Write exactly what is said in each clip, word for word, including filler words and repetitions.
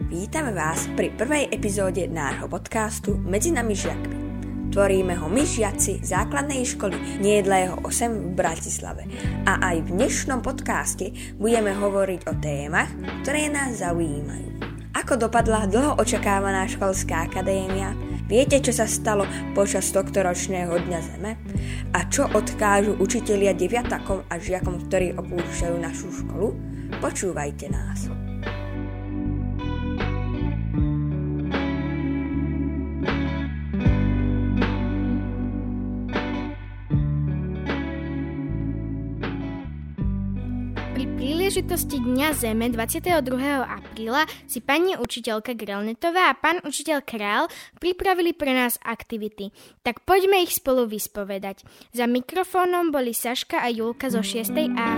Vítame vás pri prvej epizóde nášho podcastu Medzi nami žiakmi. Tvoríme ho my žiaci základnej školy Niedlého osem v Bratislave. A aj v dnešnom podcaste budeme hovoriť o témach, ktoré nás zaujímajú. Ako dopadla dlho očakávaná školská akadémia? Viete, čo sa stalo počas tohtoročného Dňa Zeme? A čo odkážu učitelia deviatakom a žiakom, ktorí opúšťajú našu školu? Počúvajte nás. Pri príležitosti Dňa Zeme dvadsiateho druhého apríla si pani učiteľka Grelnetová a pán učiteľ Král pripravili pre nás aktivity. Tak poďme ich spolu vyspovedať. Za mikrofónom boli Saška a Julka zo šiestej A.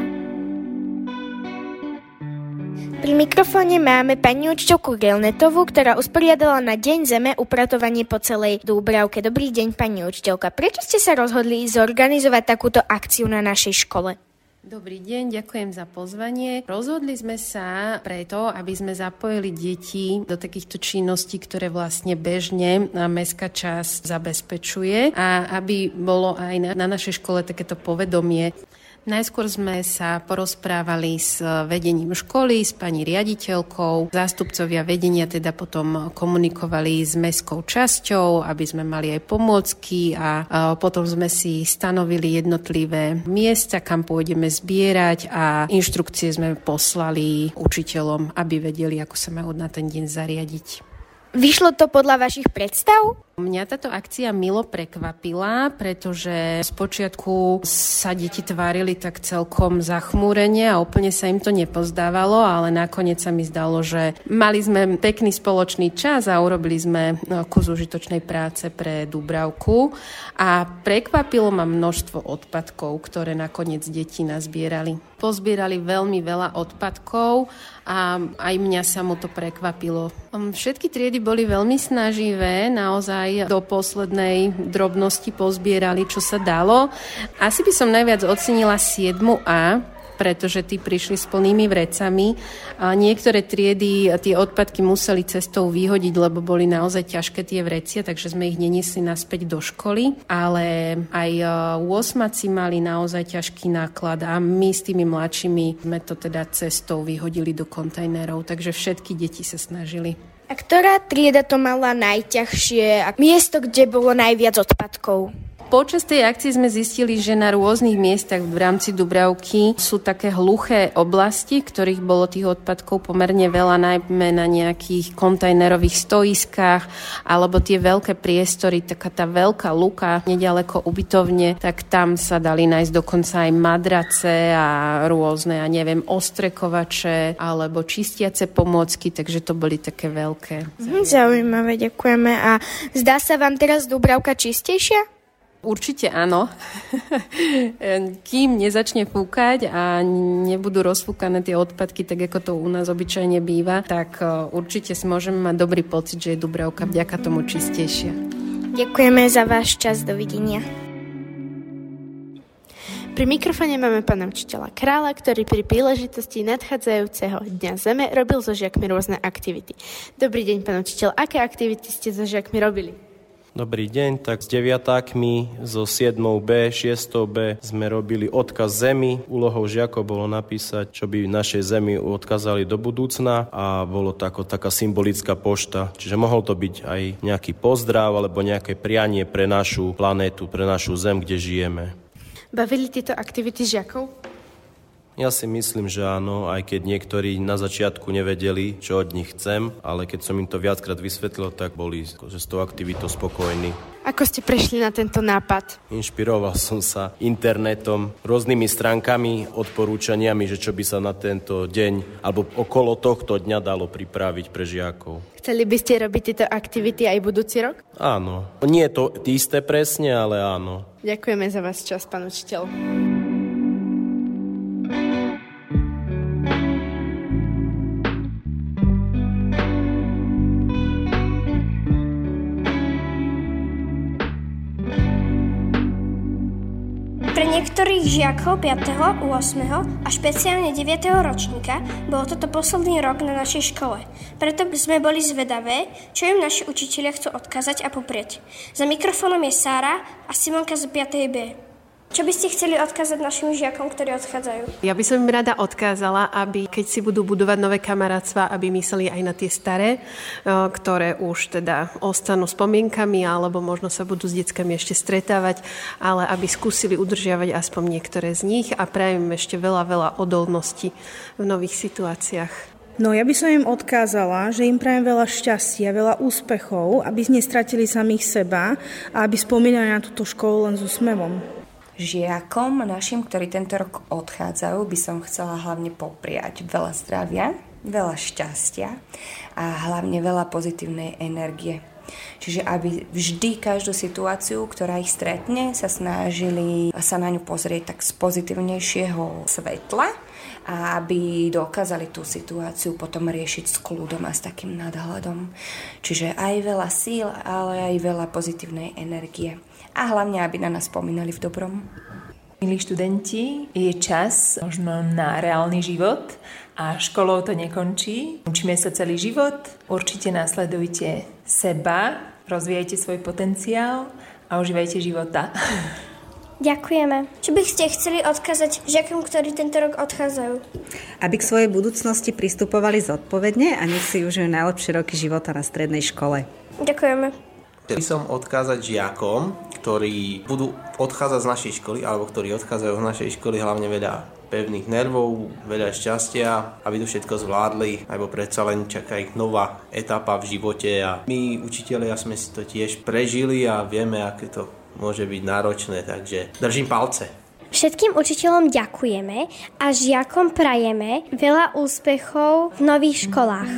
Pri mikrofóne máme pani učiteľku Grelnetovú, ktorá usporiadala na Deň Zeme upratovanie po celej Dúbravke. Dobrý deň, pani učiteľka. Prečo ste sa rozhodli zorganizovať takúto akciu na našej škole? Dobrý deň, ďakujem za pozvanie. Rozhodli sme sa preto, aby sme zapojili deti do takýchto činností, ktoré vlastne bežne mestská časť zabezpečuje a aby bolo aj na, na našej škole takéto povedomie. Najskôr sme sa porozprávali s vedením školy, s pani riaditeľkou. Zástupcovia vedenia teda potom komunikovali s mestskou časťou, aby sme mali aj pomôcky a potom sme si stanovili jednotlivé miesta, kam pôjdeme zbierať a inštrukcie sme poslali učiteľom, aby vedeli, ako sa majú na ten deň zariadiť. Vyšlo to podľa vašich predstav? Mňa táto akcia milo prekvapila, pretože spočiatku sa deti tvárili tak celkom zachmúrene a úplne sa im to nepozdávalo, ale nakoniec sa mi zdalo, že mali sme pekný spoločný čas a urobili sme kus užitočnej práce pre Dúbravku a prekvapilo ma množstvo odpadkov, ktoré nakoniec deti nazbierali. Pozbierali veľmi veľa odpadkov a aj mňa sa mu to prekvapilo. Všetky triedy boli veľmi snaživé, naozaj do poslednej drobnosti pozbierali, čo sa dalo. Asi by som najviac ocenila siedmu A, pretože tí prišli s plnými vrecami. A niektoré triedy tie odpadky museli cestou vyhodiť, lebo boli naozaj ťažké tie vrecia, takže sme ich neniesli naspäť do školy. Ale aj ôsmaci mali naozaj ťažký náklad a my s tými mladšími sme to teda cestou vyhodili do kontajnerov, takže všetky deti sa snažili. A ktorá trieda to mala najťažšie a miesto, kde bolo najviac odpadkov? Počas tej akcie sme zistili, že na rôznych miestach v rámci Dúbravky sú také hluché oblasti, ktorých bolo tých odpadkov pomerne veľa, najmä na nejakých kontajnerových stoiskách, alebo tie veľké priestory, taká tá veľká luka nedaleko ubytovne, tak tam sa dali nájsť dokonca aj madrace a rôzne, ja neviem, ostrekovače alebo čistiace pomôcky, takže to boli také veľké. Zaujímavé, ďakujeme. A zdá sa vám teraz Dúbravka čistejšia? Určite áno. Kým nezačne fúkať a nebudú rozfúkané tie odpadky, tak ako to u nás obyčajne býva, tak určite si môžeme mať dobrý pocit, že je Dúbravka vďaka tomu čistejšia. Ďakujeme za váš čas. Dovidenia. Pri mikrofóne máme pána učiteľa Kráľa, ktorý pri príležitosti nadchádzajúceho Dňa Zeme robil so žiakmi rôzne aktivity. Dobrý deň, pán učiteľ. Aké aktivity ste so žiakmi robili? Dobrý deň, tak s deviatákmi zo siedmou B, šiestou B sme robili odkaz zemi. Úlohou žiakov bolo napísať, čo by našej zemi odkázali do budúcna a bolo to ako taká symbolická pošta. Čiže mohol to byť aj nejaký pozdrav alebo nejaké prianie pre našu planétu, pre našu zem, kde žijeme. Bavili tieto aktivity žiakov? Ja si myslím, že áno, aj keď niektorí na začiatku nevedeli, čo od nich chcem, ale keď som im to viackrát vysvetlil, tak boli že s tou aktivitou spokojní. Ako ste prešli na tento nápad? Inšpiroval som sa internetom, rôznymi stránkami, odporúčaniami, že čo by sa na tento deň alebo okolo tohto dňa dalo pripraviť pre žiakov. Chceli by ste robiť tieto aktivity aj budúci rok? Áno. Nie je to isté presne, ale áno. Ďakujeme za vás čas, pán učiteľ. niektorých žiakov piateho, ôsmeho a špeciálne deviateho ročníka bol toto posledný rok na našej škole. Preto sme boli zvedavé, čo im naši učitelia chcú odkázať a poprieť. Za mikrofónom je Sára a Simonka z piatej B. Čo by ste chceli odkázať našim žiakom, ktorí odchádzajú? Ja by som im rada odkázala, aby keď si budú budovať nové kamarátstva, aby mysleli aj na tie staré, ktoré už teda ostanú spomienkami, alebo možno sa budú s deckami ešte stretávať, ale aby skúsili udržiavať aspoň niektoré z nich a prajem im ešte veľa, veľa odolnosti v nových situáciách. No ja by som im odkázala, že im prajem veľa šťastia, veľa úspechov, aby nestratili samých seba a aby spomínali na túto školu len s úsmevom. Žiakom našim, ktorí tento rok odchádzajú, by som chcela hlavne popriať veľa zdravia, veľa šťastia a hlavne veľa pozitívnej energie. Čiže aby vždy každú situáciu, ktorá ich stretne, sa snažili sa na ňu pozrieť tak z pozitívnejšieho svetla a aby dokázali tú situáciu potom riešiť s kľudom a s takým nadhľadom. Čiže aj veľa síl, ale aj veľa pozitívnej energie. A hlavne, aby na nás spomínali v dobrom. Milí študenti, je čas možno na reálny život a školou to nekončí. Učíme sa celý život, určite následujte seba, rozvíjajte svoj potenciál a užívajte života. Ďakujeme. Čo by ste chceli odkázať žiakom, ktorí tento rok odchádzajú? Aby k svojej budúcnosti pristupovali zodpovedne a nech si užijú najlepšie roky života na strednej škole. Ďakujeme. Chcel som odkázať žiakom, ktorí budú odchádzať z našej školy, alebo ktorí odchádzajú z našej školy, hlavne veľa pevných nervov, veľa šťastia, aby to všetko zvládli, alebo predsa len čaká ich nová etapa v živote a my, učitelia, sme si to tiež prežili a vieme, aké to môže byť náročné, takže držím palce. Všetkým učiteľom ďakujeme a žiakom prajeme veľa úspechov v nových školách.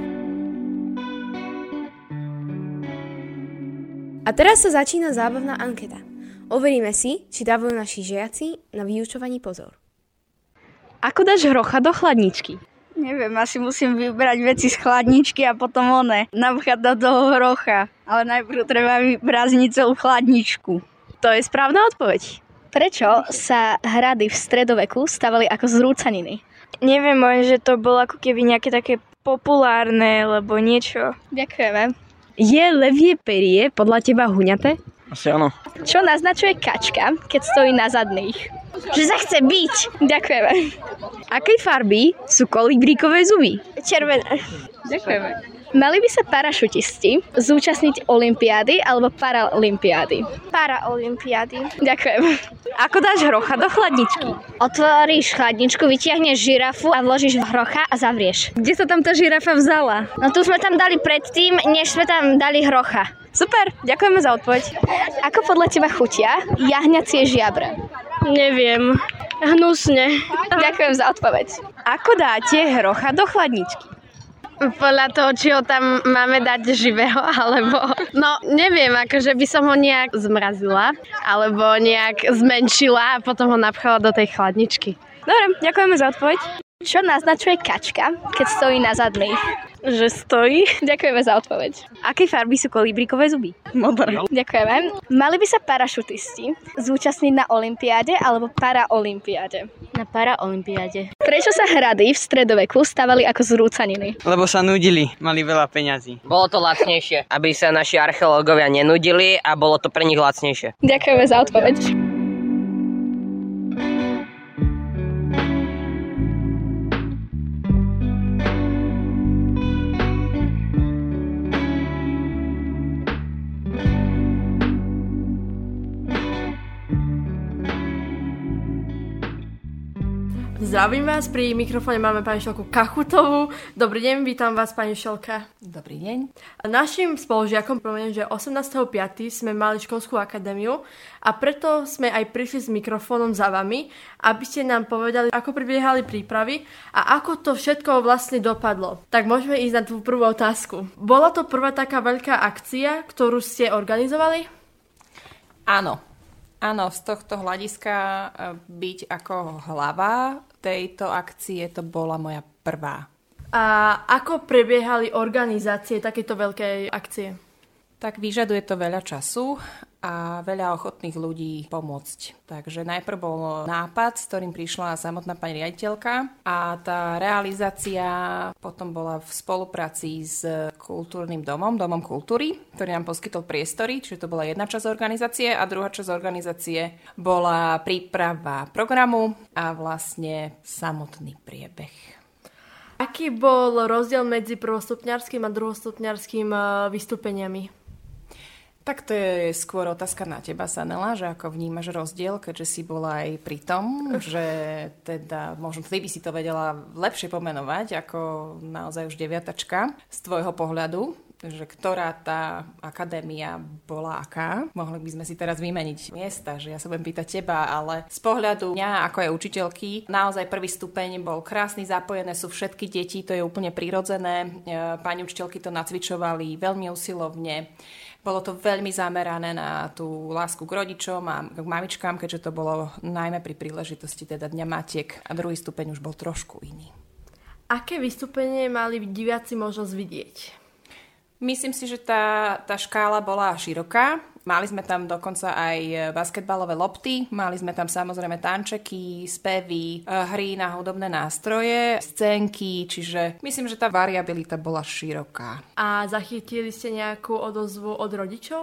A teraz sa začína zábavná anketa. Overíme si, či dávajú naši žiaci na vyučovaní pozor. Ako dáš hrocha do chladničky? Neviem, asi musím vybrať veci z chladničky a potom one napchať do toho hrocha. Ale najprv treba vyprázdniť celú chladničku. To je správna odpoveď. Prečo sa hrady v stredoveku stavali ako zrúcaniny? Neviem, že to bolo ako keby nejaké také populárne, alebo niečo. Ďakujeme. Je levie perie podľa teba huňaté? Asi áno. Čo naznačuje kačka, keď stojí na zadných? Že sa chce byť. Ďakujeme. Akej farby sú kolibríkové zuby? Červené. Ďakujeme. Mali by sa parašutisti zúčastniť olympiády alebo paraolympiády? Paraolympiády. Ďakujem. Ako dáš hrocha do chladničky? Otvoríš chladničku, vytiahneš žirafu a vložíš v hrocha a zavrieš. Kde sa tam tá žirafa vzala? No tu sme tam dali predtým, než sme tam dali hrocha. Super, ďakujeme za odpoveď. Ako podľa teba chutia jahňacie žiabre? Neviem. Hnusne. Ďakujem za odpoveď. Ako dáte hrocha do chladničky? Podľa toho, či ho tam máme dať živého, alebo... No, neviem, akože by som ho nejak zmrazila, alebo nejak zmenšila a potom ho napchala do tej chladničky. Dobre, ďakujeme za odpoveď. Čo naznačuje kačka, keď stojí na zadných? Že stojí. Ďakujeme za odpoveď. Aké farby sú kolibríkové zuby? Modré. Ďakujeme. Mali by sa parašutisti zúčastniť na olympiáde alebo paraolympiáde? Na paraolympiáde. Prečo sa hrady v stredoveku stavali ako zrúcaniny? Lebo sa nudili, mali veľa peňazí. Bolo to lacnejšie, aby sa naši archeológovia nenudili a bolo to pre nich lacnejšie. Ďakujeme za odpoveď. Zdravím vás, pri mikrofóne máme pani Šelku Kachutovú. Dobrý deň, vítam vás, pani Šelka. Dobrý deň. Našim spolužiakom pripomeniem, že osemnásteho piateho sme mali školskú akadémiu a preto sme aj prišli s mikrofónom za vami, aby ste nám povedali, ako prebiehali prípravy a ako to všetko vlastne dopadlo. Tak môžeme ísť na tú prvú otázku. Bola to prvá taká veľká akcia, ktorú ste organizovali? Áno. Áno, z tohto hľadiska byť ako hlava tejto akcie, to bola moja prvá. A ako prebiehali organizácie takéto veľkej akcie? Tak vyžaduje to veľa času a veľa ochotných ľudí pomôcť. Takže najprv bol nápad, s ktorým prišla samotná pani riaditeľka a tá realizácia potom bola v spolupráci s kultúrnym domom, Domom kultúry, ktorý nám poskytol priestory, čiže to bola jedna časť organizácie a druhá časť organizácie bola príprava programu a vlastne samotný priebeh. Aký bol rozdiel medzi prvostupňarským a druhostupňarským vystúpeniami? Tak to je skôr otázka na teba, Sanela, že ako vnímaš rozdiel, keďže si bola aj pri tom, že teda možno ty by si to vedela lepšie pomenovať ako naozaj už deviatačka z tvojho pohľadu, že ktorá tá akadémia bola aká. Mohli by sme si teraz vymeniť miesta, že ja sa budem pýtať teba, ale z pohľadu mňa ako aj učiteľky, naozaj prvý stupeň bol krásny, zapojené sú všetky deti, to je úplne prirodzené. Pani učiteľky to nacvičovali veľmi usilovne. Bolo to veľmi zamerané na tú lásku k rodičom a k mamičkám, keďže to bolo najmä pri príležitosti teda Dňa matiek a druhý stupeň už bol trošku iný. Aké vystúpenie mali diváci možnosť vidieť? Myslím si, že tá, tá škála bola široká. Mali sme tam dokonca aj basketbalové lopty, mali sme tam samozrejme tančeky, spevy, hry na hudobné nástroje, scénky, čiže myslím, že tá variabilita bola široká. A zachytili ste nejakú odozvu od rodičov?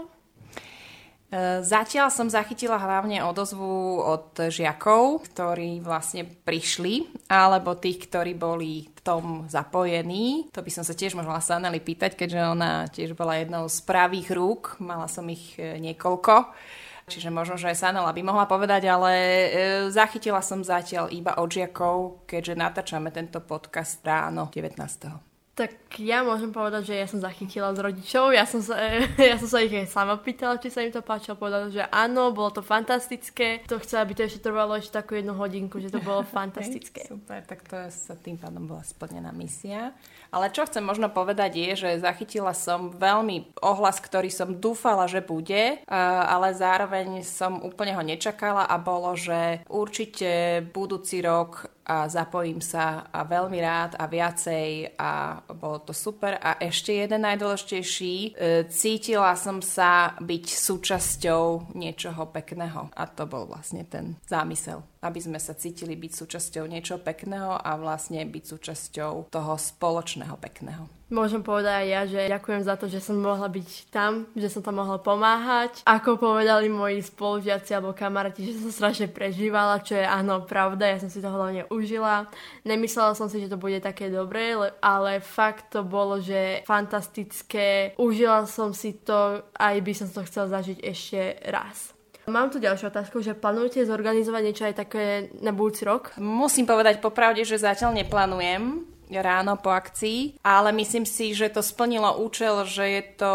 Zatiaľ som zachytila hlavne odozvu od žiakov, ktorí vlastne prišli, alebo tých, ktorí boli v tom zapojení. To by som sa tiež mohla Saneli pýtať, keďže ona tiež bola jednou z pravých rúk, mala som ich niekoľko. Čiže možno, že aj Sanela by mohla povedať, ale zachytila som zatiaľ iba od žiakov, keďže natáčame tento podcast ráno devätnásteho Tak ja môžem povedať, že ja som zachytila od rodičov. Ja som sa, ja som sa ich aj sama pýtala, či sa im to páčilo. Povedala, že áno, bolo to fantastické. To chcela, aby to ešte trvalo ešte takú jednu hodinku, že to bolo fantastické. Super, tak to sa tým pádom bola splnená misia. Ale čo chcem možno povedať je, že zachytila som veľmi ohlas, ktorý som dúfala, že bude, ale zároveň som úplne ho nečakala a bolo, že určite budúci rok a zapojím sa a veľmi rád a viacej a bolo to super. A ešte jeden najdôležitejší, cítila som sa byť súčasťou niečoho pekného a to bol vlastne ten zámysel, aby sme sa cítili byť súčasťou niečoho pekného a vlastne byť súčasťou toho spoločného pekného. Môžem povedať aj ja, že ďakujem za to, že som mohla byť tam, že som tam mohla pomáhať. Ako povedali moji spolužiaci alebo kamaráti, že som strašne prežívala, čo je áno, pravda, ja som si to hlavne užila. Nemyslela som si, že to bude také dobré, ale fakt to bolo, že fantastické. Užila som si to, aj by som to chcela zažiť ešte raz. Mám tu ďalšiu otázku, že plánujete zorganizovať niečo aj také na budúci rok? Musím povedať popravde, že zatiaľ neplánujem ráno po akcii, ale myslím si, že to splnilo účel, že je to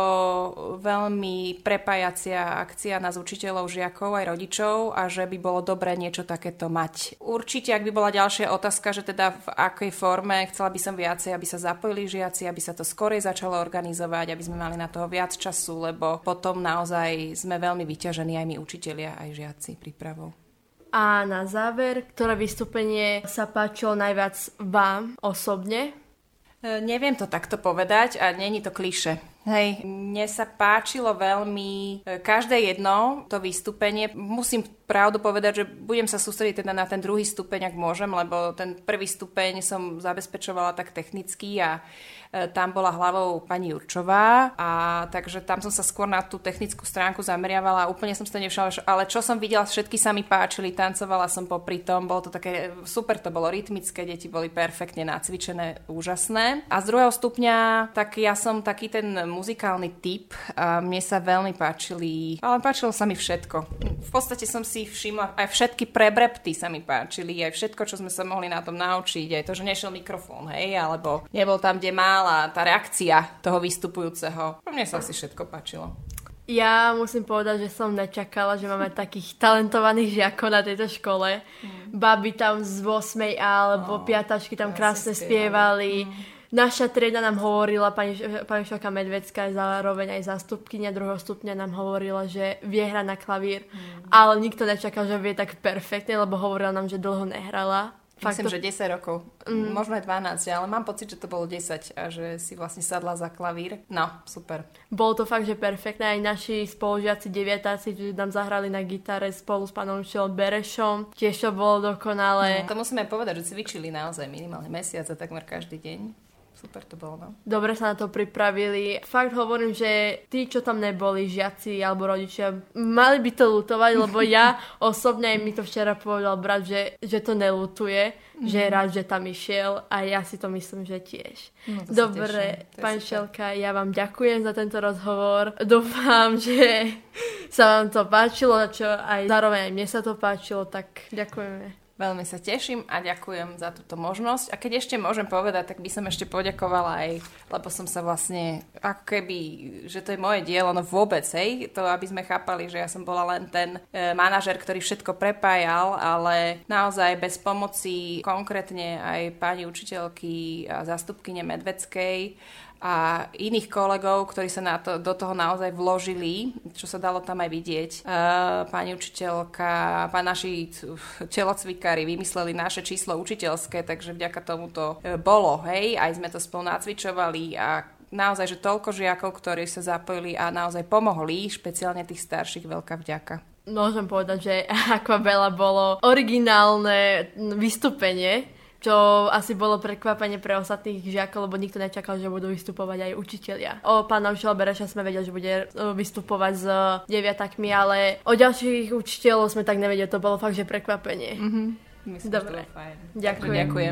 veľmi prepájacia akcia nás učiteľov, žiakov aj rodičov a že by bolo dobré niečo takéto mať. Určite, ak by bola ďalšia otázka, že teda v akej forme, chcela by som viacej, aby sa zapojili žiaci, aby sa to skorej začalo organizovať, aby sme mali na toho viac času, lebo potom naozaj sme veľmi vyťažení aj my učitelia, aj žiaci prípravou. A na záver, ktoré vystúpenie sa páčilo najviac vám osobne? E, neviem to takto povedať a není to klišé. Hej, mne sa páčilo veľmi každé jedno to vystúpenie. Musím pravdu povedať, že budem sa sústrediť teda na ten druhý stupeň, ak môžem, lebo ten prvý stupeň som zabezpečovala tak technicky a tam bola hlavou pani Jurčová a takže tam som sa skôr na tú technickú stránku zameriavala a úplne som si to nevšimla, ale čo som videla, všetky sa mi páčili, tancovala som popri tom, bolo to také super, to bolo rytmické, deti boli perfektne nacvičené, úžasné. A z druhého stupňa, tak ja som taký ten muzikálny typ a mne sa veľmi páčili, ale páčilo sa mi všetko. V podstate som si všimla, aj všetky prebrepty sa mi páčili, aj všetko, čo sme sa mohli na tom naučiť, aj to, že nešiel mikrofón, hej, alebo nebol tam, kde mal a tá reakcia toho vystupujúceho. Mne sa asi všetko páčilo. Ja musím povedať, že som nečakala, že máme takých talentovaných žiakov na tejto škole. Mm. Baby tam z ôsmej A alebo oh, piatačky tam krásne spievali. Mm. Naša trieda nám hovorila, pani, pani Šoka Medvecká, zároveň aj zástupkyňa druhého stupňa nám hovorila, že vie hrať na klavír, mm. ale nikto nečakal, že vie tak perfektne, lebo hovorila nám, že dlho nehrala. Myslím, to... že desať rokov. Mm. Možno aj dvanásť, ale mám pocit, že to bolo desať a že si vlastne sadla za klavír. No, super. Bolo to fakt, že perfektné. Aj naši spolužiaci deviatáci nám zahrali na gitare spolu s pánom učiteľom Berešom. Tiež to bolo dokonalé. No, to musíme povedať, že cvičili naozaj minimálne mesiac a takmer každý deň. Super to bolo, no. Dobre sa na to pripravili. Fakt hovorím, že tí, čo tam neboli, žiaci alebo rodičia, mali by to ľutovať, lebo ja osobne, aj mi to včera povedal brat, že, že to neľutuje, mm-hmm. že je rád, že tam išiel a ja si to myslím, že tiež. No, dobre, pán Šelka, ja vám ďakujem za tento rozhovor. Dúfam, že sa vám to páčilo, čo aj zároveň aj mne sa to páčilo, tak ďakujeme. Veľmi sa teším a ďakujem za túto možnosť. A keď ešte môžem povedať, tak by som ešte poďakovala aj, lebo som sa vlastne, ako keby, že to je moje dielo, no vôbec, hej, to aby sme chápali, že ja som bola len ten e, manažer, ktorý všetko prepájal, ale naozaj bez pomoci konkrétne aj pani učiteľky a zástupkyne Medveckej a iných kolegov, ktorí sa na to, do toho naozaj vložili, čo sa dalo tam aj vidieť. E, pani učiteľka, pán naši telocvikári vymysleli naše číslo učiteľské, takže vďaka tomu to e, bolo, hej, aj sme to spolu nacvičovali a naozaj, že toľko žiakov, ktorí sa zapojili a naozaj pomohli, špeciálne tých starších, veľká vďaka. Môžem povedať, že Aquabella bolo originálne vystúpenie, čo asi bolo prekvapenie pre ostatných žiakov, lebo nikto nečakal, že budú vystupovať aj učitelia. O pána učiteľa Bereša sme vedeli, že bude vystupovať s deviatakmi, ale o ďalších učiteľov sme tak nevedeli, to bolo fakt, že prekvapenie. Mm-hmm. Myslím, dobre, že to bolo fajn. Ďakujem. Ďakujem.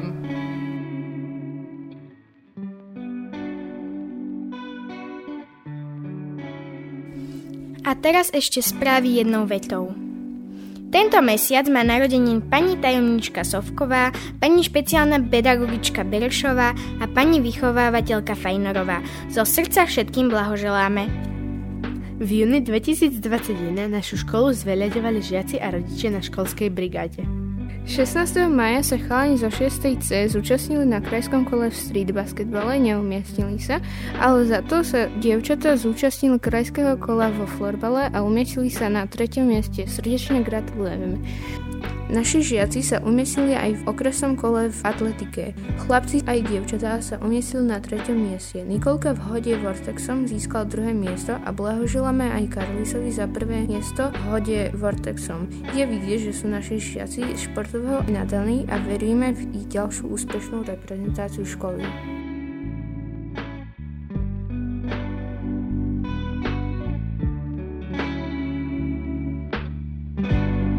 A teraz ešte správy jednou vetou. Tento mesiac má narodeniny pani tajomnička Sovková, pani špeciálna pedagogička Berešová a pani vychovávateľka Fajnorová. Zo srdca všetkým blahoželáme. V júni dvetisícdvadsaťjeden našu školu zveľaďovali žiaci a rodičia na školskej brigáde. šestnásteho mája sa chalani zo šiestej C zúčastnili na krajskom kole v street basketbale, neumiestnili sa, ale za to sa dievčatá zúčastnili krajského kola vo florbale a umiestnili sa na treťom mieste. Srdečne gratulujeme. Naši žiaci sa umiestnili aj v okresnom kole v atletike. Chlapci aj dievčatá sa umiestnili na treťom mieste. Nikolka v hode Vortexom získal druhé miesto a blahoželáme aj Karlisovi za prvé miesto v hode Vortexom. Je vidieť, že sú naši žiaci športového nadaní a veríme v ich ďalšiu úspešnú reprezentáciu školy.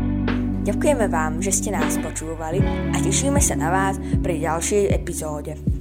Ďakujeme vám, že ste nás počúvali a tešíme sa na vás pri ďalšej epizóde.